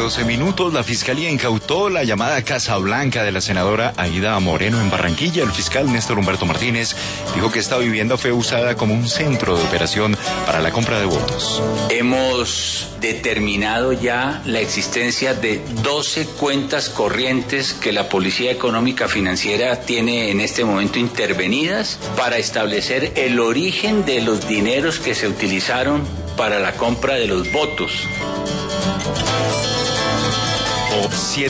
12 minutos, la Fiscalía incautó la llamada Casa Blanca de la senadora Aida Moreno en Barranquilla. El fiscal Néstor Humberto Martínez dijo que esta vivienda fue usada como un centro de operación para la compra de votos. Hemos determinado ya la existencia de 12 cuentas corrientes que la Policía Económica Financiera tiene en este momento intervenidas para establecer el origen de los dineros que se utilizaron para la compra de los votos.